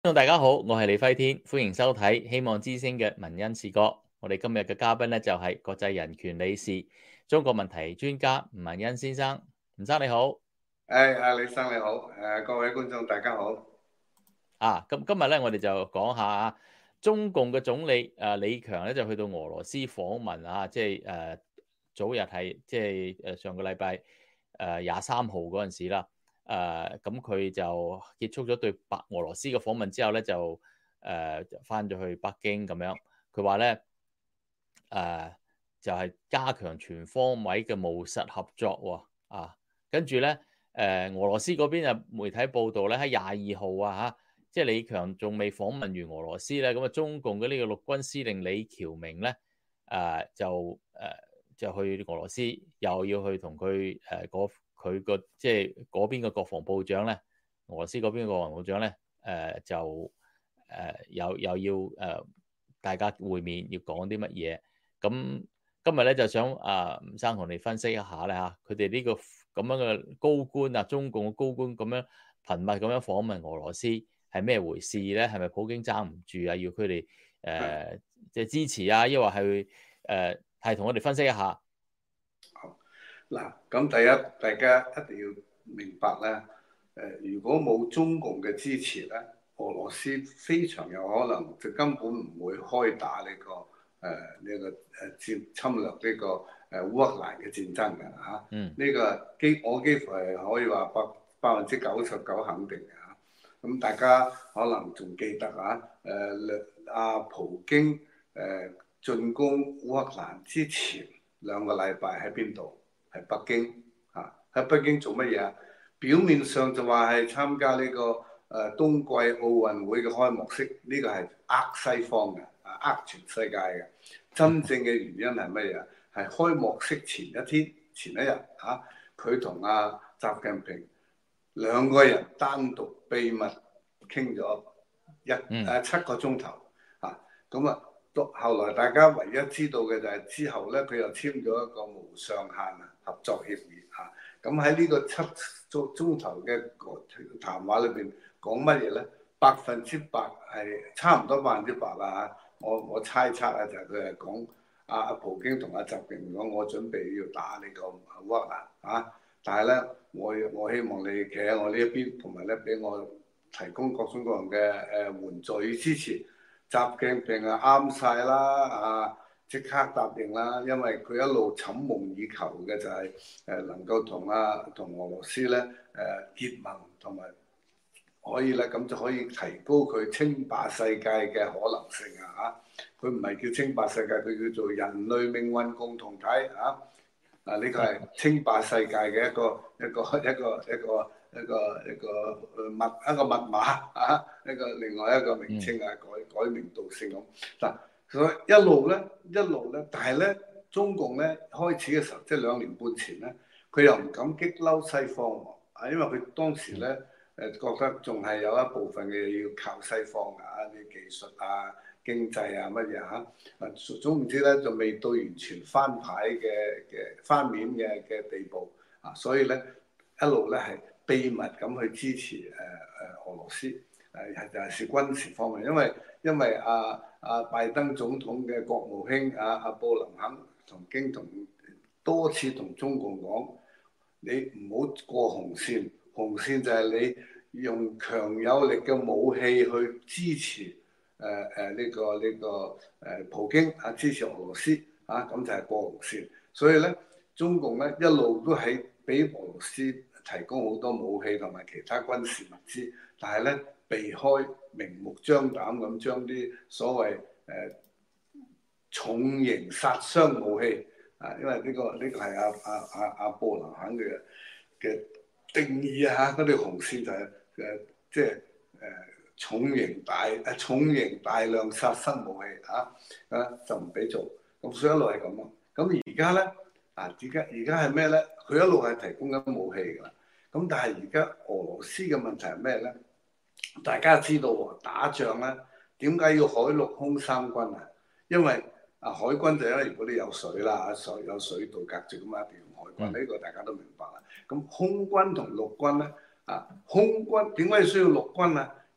大家好，我係李輝天，歡迎收睇希望之聲嘅文恩視角。我哋今日嘅嘉賓咧就係國際人權理事、中國問題專家吳文恩先生。吳生你好。 李生你好，各位觀眾大家好。 今日咧我哋就講下中共嘅總理李強咧就去到俄羅斯訪問早日係上個禮拜23號嗰陣時啦。咁佢就結束咗對白俄羅斯嘅訪問之後咧，就翻咗去北京咁樣。佢話咧就係加強全方位嘅務實合作喎。跟住咧俄羅斯嗰邊啊媒體報道咧喺22號即係李強仲未訪問完俄羅斯咧，咁中共嘅呢個陸軍司令李喬明咧就去俄羅斯，又要去同佢佢個即係嗰邊嘅國防部長咧，俄羅斯嗰邊嘅國防部長咧，又要大家會面，要講啲乜嘢？咁今日咧就想吳生同你分析一下咧佢哋呢個咁樣嘅高官中共嘅高官咁樣頻密咁樣訪問俄羅斯係咩回事咧？係咪普京爭唔住要佢哋即係支持抑或係係同我哋分析一下？ 嗱，咁第一，大家一定要明白咧，如果冇中共嘅支持咧，俄羅斯非常有可能就根本唔會開打侵略呢個烏克蘭嘅戰爭嘅嚇。呢個我幾乎係可以話99%肯定嘅嚇。咁大家可能仲記得普京進攻烏克蘭之前2個禮拜喺邊度？係北京嚇，喺北京做乜嘢啊？表面上就話係參加呢個冬季奧運會嘅開幕式，呢個係呃西方嘅，呃全世界嘅。真正嘅原因係乜嘢？係開幕式前一日佢同習近平2個人單獨秘密傾咗7個鐘頭咁後來大家唯一知道嘅就係之後咧，佢又簽咗一個無上限合作協議咁喺呢個7個鐘頭嘅談話裏邊講乜嘢咧？100%係差唔多100%啦我猜測就係佢係講普京同習近平講，我準備要打呢個烏克蘭但係咧，我希望你企喺我呢一邊，同埋咧俾我提供各種各樣嘅援助與支持。習近平啱晒啦即刻答應啦，因為佢一路尋夢以求嘅就係能夠同俄羅斯咧結盟，同埋可以咧咁就可以提高佢稱霸世界嘅可能性佢唔係叫稱霸世界，佢叫做人類命運共同體呢個係稱霸世界嘅一個密碼另外一個名稱改名道姓咁嗱，所以一路咧，但係咧中共咧開始嘅時候，即係2年半前咧，佢又唔敢激嬲西方因為佢當時咧覺得仲係有一部分嘅嘢要靠西方啲技術經濟乜嘢總唔知咧就未到完全翻牌嘅翻面嘅地步所以咧一路咧係秘密咁去支持俄羅斯尤其是軍事方面，因為拜登總統嘅國務卿布林肯同多次同中共講，你唔好過紅線，紅線就係你用強有力嘅武器去支持普京支持俄羅斯咁就係過紅線。所以咧，中共咧一路都係俾俄羅斯提供好多武器同埋其他軍事物資，但係咧避開明目張膽咁將啲所謂重型殺傷武器因為呢個係布林肯嘅定義嗰條紅線就係重型大量殺傷武器就唔俾做，咁所以一路係咁咯。咁而家咧而家係咩咧？佢一路係提供緊武器㗎啦。咁但係而家俄羅斯嘅問題係咩咧？大家知道打仗咧點解要海陸空三軍因為海軍就因為如果你有水啦有水道隔住咁一定用海軍，呢個大家都明白啦。咁空軍同陸軍咧空軍點解需要陸軍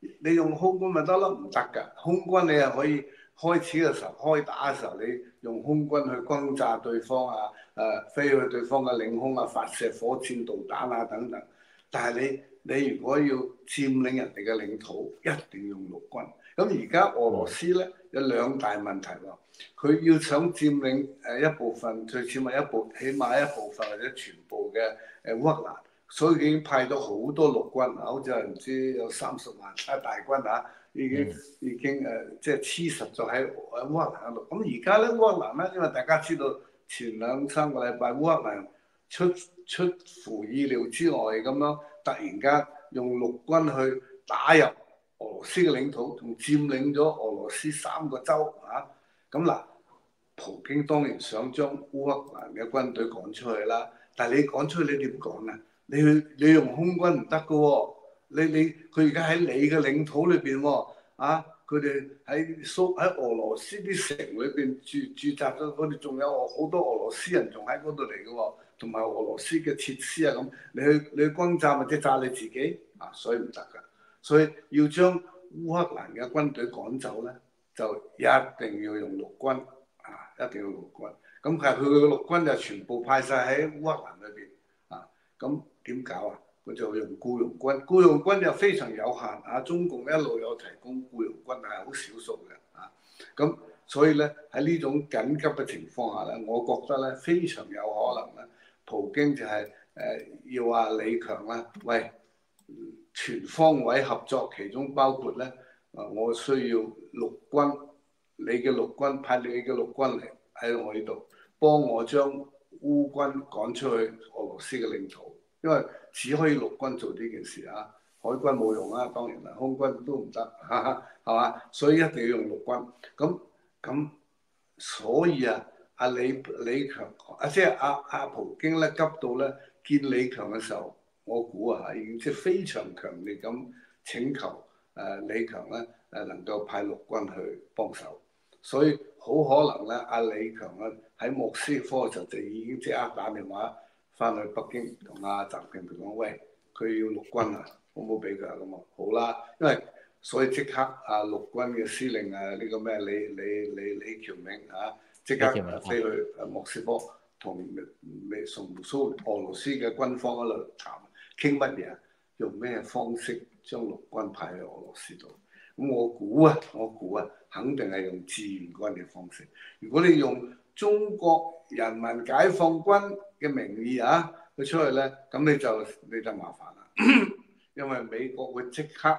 你用空軍咪得咯？唔得㗎，空軍你係可以開始嘅時候開打嘅時候，你用空軍去轟炸對方啊，飛去對方嘅領空啊，發射火箭導彈啊等等。但係你如果要佔領人哋嘅領土，一定要用陸軍。咁而家俄羅斯咧有兩大問題喎，佢要想佔領一部分，最起碼起碼一部分或者全部嘅烏克蘭，所以已經派咗好多陸軍，好似係唔知有30萬大軍啊，已經即係黐實咗喺烏克蘭度。咁而家咧烏克蘭咧，因為大家知道前2、3個禮拜烏克蘭出乎意料之外咁樣，突然間用陸軍去打入俄羅斯嘅領土，同佔領咗俄羅斯3個州啊！咁嗱，普京當然想將烏克蘭嘅軍隊趕出去啦，但係你趕出去你點趕啊？你用空軍唔得㗎喎，佢而家喺你嘅領土裏邊喎，啊！佢哋喺俄羅斯啲城裏邊駐紮咗，佢哋仲有好多俄羅斯人仲喺嗰度嚟嘅喎，同埋俄羅斯嘅設施啊咁，你去轟炸或者炸你自己啊，所以唔得㗎。所以要將烏克蘭嘅軍隊趕走咧，就一定要用陸軍啊，一定要陸軍。咁佢嘅陸軍就全部派晒喺烏克蘭裏邊啊，咁點搞啊？佢就用僱傭軍，僱傭軍又非常有限啊！中共一路有提供僱傭軍，係好少數嘅啊。咁所以咧喺呢種緊急嘅情況下咧，我覺得咧非常有可能咧，普京就係要話李強啦，喂，全方位合作，其中包括咧我需要陸軍，你嘅陸軍派你嘅陸軍嚟喺我呢度幫我將烏軍趕出去俄羅斯嘅領土。因為只可以陸軍做呢件事啊，海軍冇用啊，當然啦，空軍都唔得，係嘛？所以一定要用陸軍。咁，所以啊，李強即係阿普京咧，急到咧見李強嘅時候，我估啊，已經即係非常強烈咁請求李強咧能夠派陸軍去幫手。所以好可能咧，阿李強咧喺莫斯科嘅時候就已經即刻打電話翻去北京同阿習近平講，喂，佢要陸軍啊，好唔好俾佢啊？咁啊，好啦，因為所以即刻陸軍嘅司令呢個咩李喬明啊，即刻飛去莫斯科同俄羅斯嘅軍方嗰度談傾乜嘢，用咩方式將陸軍派去俄羅斯度？咁我估啊，肯定係用志願軍嘅方式。如果你用中國人民解放軍嘅名義啊，佢出去咧，咁你就麻煩啦，因為美國會即刻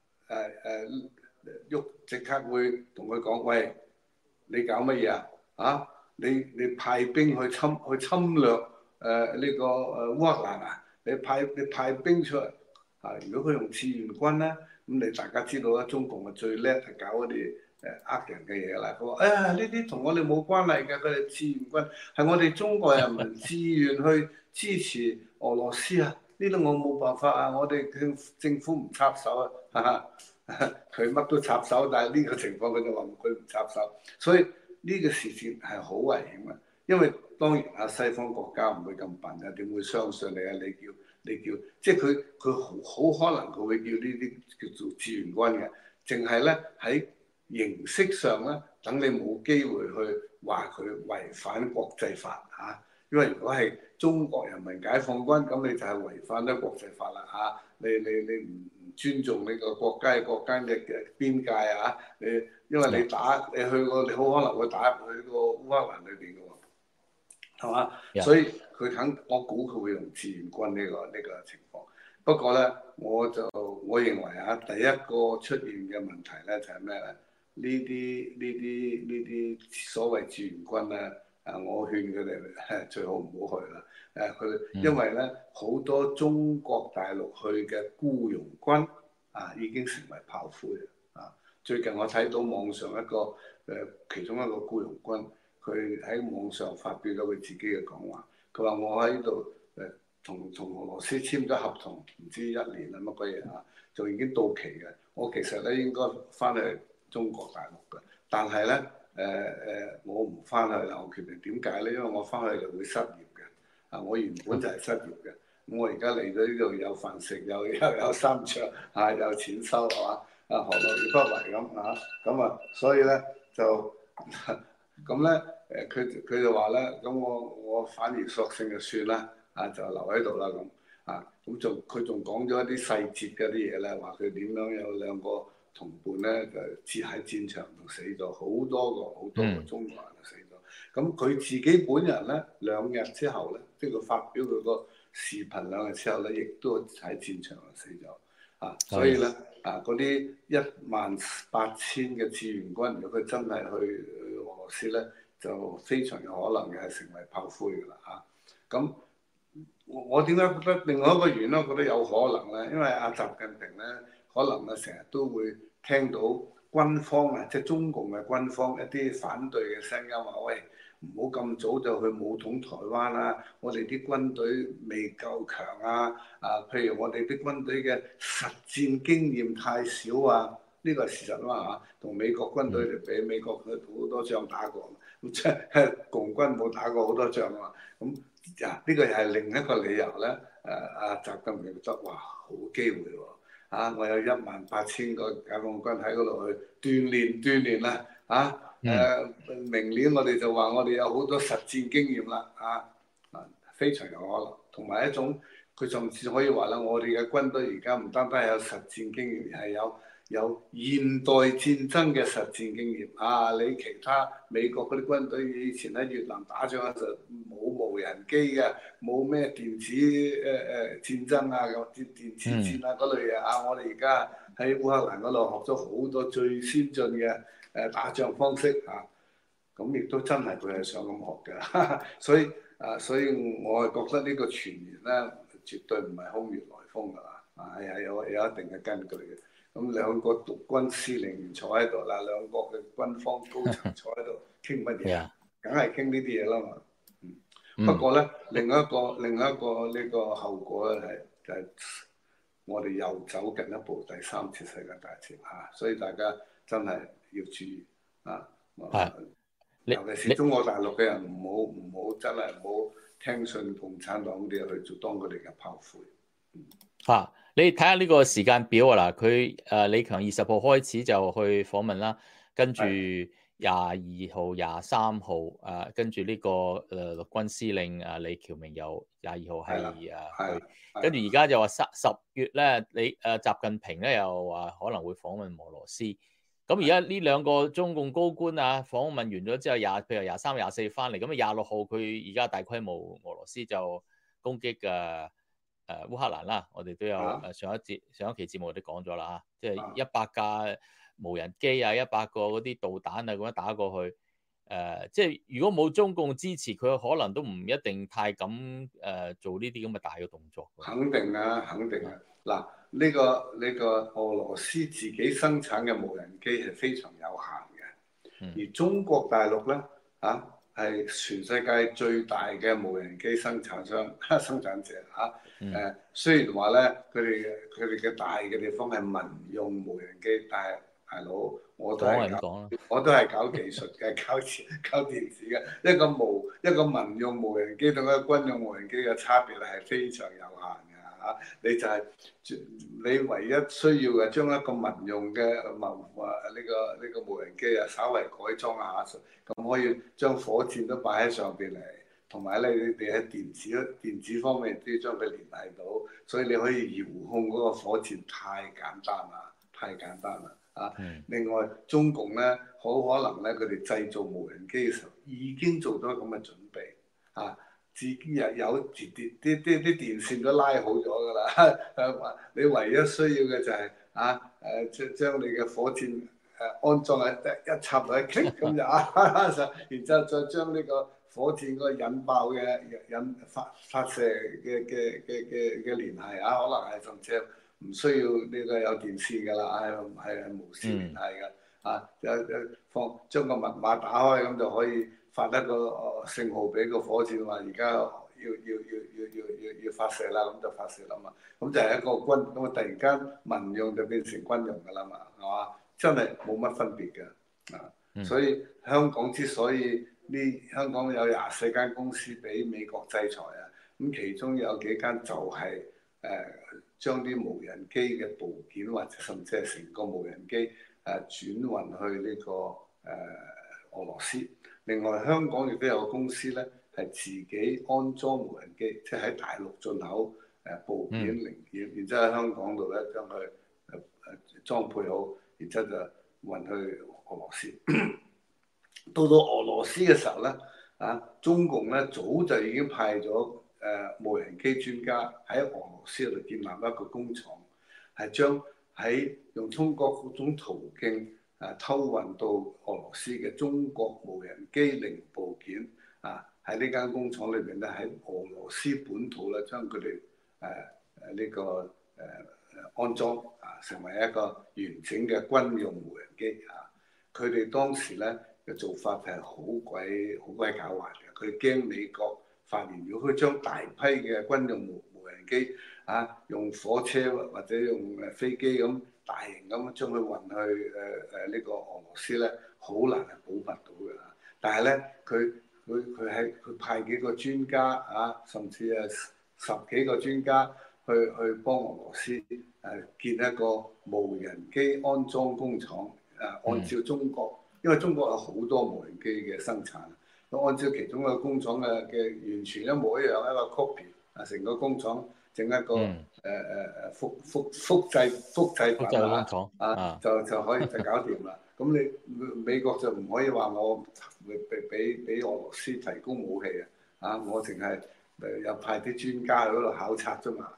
即刻會同佢講，喂，你搞乜嘢啊？啊，你派兵去侵略呢個烏克蘭啊？你派兵出嚟啊？如果佢用志願軍咧，咁你大家知道啦，中共係最叻係搞嗰啲呃人嘅嘢啦。佢話呢啲同我哋冇關係嘅，佢哋志願軍係我哋中國人民自願去支持俄羅斯啊！呢度我冇辦法啊，我哋政府唔插手啊，哈哈。佢乜都插手，但係呢個情況佢就話佢唔插手，所以呢個事件係好危險嘅。因為當然啊，西方國家唔會咁笨啊，點會相信你啊？你叫，即係佢好可能佢會叫呢啲叫做志願軍嘅，淨係咧喺形式上咧，等你冇機會去話佢違反國際法嚇。因為如果係中國人民解放軍，咁你就係違反咗國際法啦嚇。你唔尊重你個國家嘅邊界啊！因為你去過，你好可能會打入去個烏克蘭裏邊嘅喎，係嘛？所以我估佢會用志願軍呢個情況。不過咧，我認為啊，第一個出現嘅問題咧就係咩咧？呢啲所謂志願軍咧，我勸佢哋最好唔好去啦。因為咧好多中國大陸去嘅僱傭軍已經成為炮灰啊！最近我睇到網上其中一個僱傭軍，佢喺網上發表咗佢自己嘅講話。佢話我喺度同俄羅斯簽咗合同，唔知1年啊乜鬼嘢就已經到期嘅。我其實咧應該翻去中國大陸嘅，但係咧我唔翻去啦。我決定點解咧？因為我翻去就會失業嘅。我原本就係失業嘅，我而家嚟到呢度有飯食，有衫着，有錢收係嘛？ 何樂而不為咁啊？咁啊，所以咧就咁咧佢就話咧，咁我反而索性就算啦，就留喺度啦咁咁佢仲講咗一啲細節嗰啲嘢咧，話佢點樣有兩個同伴咧就喺戰場度死咗，好多個中國人死咗。咁佢自己本人咧2日之後咧，即係佢發表佢個視頻2日之後咧，亦都喺戰場度死咗所以咧嗰啲18000嘅志願軍，如果佢真係去俄羅斯咧，就非常有可能係成為炮灰㗎啦咁我點解覺得另外一個原因，我覺得有可能咧？因為習近平咧，可能成日都會聽到軍方即係中共嘅軍方一啲反對嘅聲音，話喂，唔好咁早就去武統台灣啦！我哋啲軍隊未夠強譬如我哋啲軍隊嘅實戰經驗太少呢個係事實同美國軍隊嚟比，美國佢好多仗打過，咁即係共軍冇打過好多仗咁。呢個又係另一個理由咧。習近平覺得哇，好機會喎！我有18000個解放軍喺嗰度去鍛鍊啦明年我哋就話我哋有好多實戰經驗啦非常有可能。同埋一種，佢甚至可以話啦，我哋嘅軍隊而家唔單單係有實戰經驗，係有現代戰爭嘅實戰經驗你其他美國嗰啲軍隊以前喺越南打仗嗰陣冇無人機嘅，冇咩電子戰爭咁電子戰嗰類嘢我哋而家喺烏克蘭嗰度學咗好多最先進嘅打仗方式咁亦都真係佢係想咁學嘅，所以我係覺得呢個傳言咧絕對唔係空穴來風㗎啦，係有一定嘅根據嘅。咁2個陸軍司令員坐喺度啦，2個嘅軍方高層坐喺度傾乜嘢？梗係傾呢啲嘢啦嘛。不過咧，另一個呢個後果咧就係我哋又走近一步第3次世界大戰所以大家真係要注意尤其是中國大陸嘅人唔好真係唔好聽信共產黨啲嘢去做當佢哋嘅炮灰。 你睇下呢個時間表嗱，佢李強20號開始就去訪問啦，跟住22號、23號跟住呢個陸軍司令李喬明又22號係去，跟住而家就話10月咧，習近平咧又話可能會訪問俄羅斯。咁而家呢2個中共高官訪問完咗之後，譬如23、24翻嚟，咁26號佢而家大規模俄羅斯就攻擊烏克蘭啦，我哋都有上一期節目我哋講咗啦即係100架無人機100個嗰啲導彈咁樣打過去，即係如果冇中共支持，佢可能都唔一定太敢做呢啲咁嘅大嘅動作。 肯定嗱，呢個俄羅斯自己生產嘅無人機係非常有限嘅，而中國大陸咧係全世界最大嘅無人機生產者雖然話咧佢哋嘅大嘅地方係民用無人機，但係大佬我都係搞技術嘅，搞電子嘅，一個民用無人機同一個軍用無人機嘅差別係非常有限嘅你就係你唯一需要嘅將一個民用嘅呢個無人機稍為改裝下，咁可以將火箭都擺喺上邊嚟，同埋咧你哋喺電子方面都要將佢聯繫到，所以你可以遙控嗰個火箭太簡單啦另外中共咧好可能咧佢哋製造無人機嘅時候已經做咗咁嘅準備自己又有啲電線都拉好咗㗎啦，你唯一需要嘅就係將你嘅火箭安裝喺一插落去 click 咁就然之後再將呢個火箭嗰個引爆嘅發射嘅聯繫可能係甚至唔需要呢個有電線㗎啦，係無線聯繫㗎將個密碼打開咁就可以發一個信號俾個火箭話而家要發射啦，咁就發射啦嘛，咁就係一個咁突然間民用就變成軍用㗎啦嘛，係嘛？真係冇乜分別嘅所以香港之所以香港有24間公司俾美國制裁咁其中有幾間就係將啲無人機嘅部件或者甚至係成個無人機轉運去呢個俄羅斯。另外香港亦都有個公司咧，係自己安裝無人機，即係喺大陸進口部件零件，然之後喺香港度咧將佢裝配好，然之後就運去俄羅斯。到俄羅斯嘅時候咧，中共咧早就已經派咗無人機專家喺俄羅斯度建立一個工廠，係將用中國嗰種途徑偷運到俄羅斯嘅中國無人機零部件喺呢間工廠裏邊咧，喺俄羅斯本土咧將佢哋呢個安裝成為一個完整嘅軍用無人機佢哋當時咧嘅做法係好鬼狡猾嘅，佢驚美國發現，如果佢將大批嘅軍用無人機用火車或者用飛機咁大型咁將佢運去呢個俄羅斯咧，好難係保密到嘅。但係咧，佢派幾個專家甚至10幾個專家去幫俄羅斯建一個無人機安裝工廠按照中國，因為中國有好多無人機嘅生產，咁按照其中一個工廠嘅完全一模一樣一個 copy 成個工廠整一個複製版就可以就搞掂啦。咁你美國就唔可以話我俾俄羅斯提供武器我淨係有派啲專家喺嗰度考察啫嘛。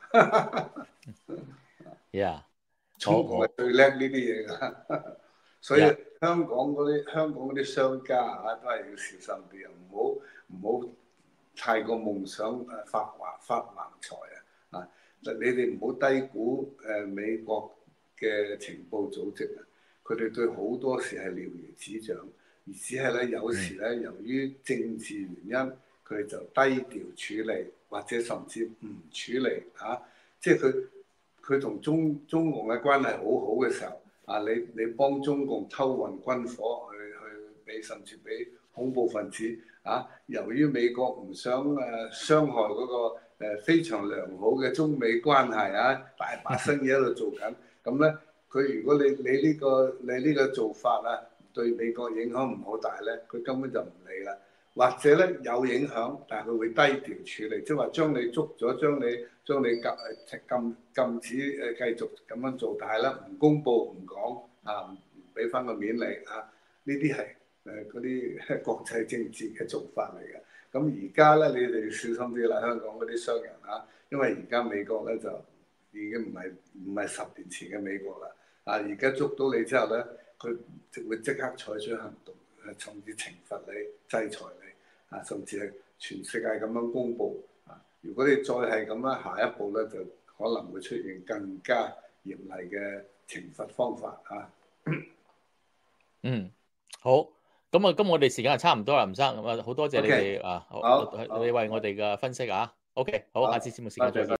中國係最叻呢啲嘢㗎，所以香港嗰啲商家都係要小心啲唔好太過夢想發橫財你哋唔好低估美國嘅情報組織佢哋對好多時係了如指掌，而只係咧有時咧由於政治原因，佢哋就低調處理，或者甚至唔處理即係佢同中共嘅關係好好嘅時候你幫中共偷運軍火去甚至俾恐怖分子由於美國唔想傷害嗰個非常良好嘅中美關係大把生意喺度做緊，咁咧佢如果你呢個做法對美國影響唔好大咧，佢根本就唔理啦。或者咧有影響，但係佢會低調處理，即係話將你捉咗，將你禁止繼續咁樣做，但係咧唔公佈唔講唔俾翻個面你呢啲係嗰啲國際政治嘅做法嚟嘅。咁而家咧你哋要小心啲啦，香港嗰啲商人因為而家美國咧就已經唔係10年前嘅美國啦而家捉到你之後咧，佢會即刻採取行動，甚至懲罰你、制裁你甚至係全世界咁樣公佈如果你再係咁樣，下一步咧就可能會出現更加嚴厲嘅懲罰方法好。咁今我哋時間係差唔多啦，吳生好多謝你哋你為我哋嘅分析OK，好，下次節目時間再見。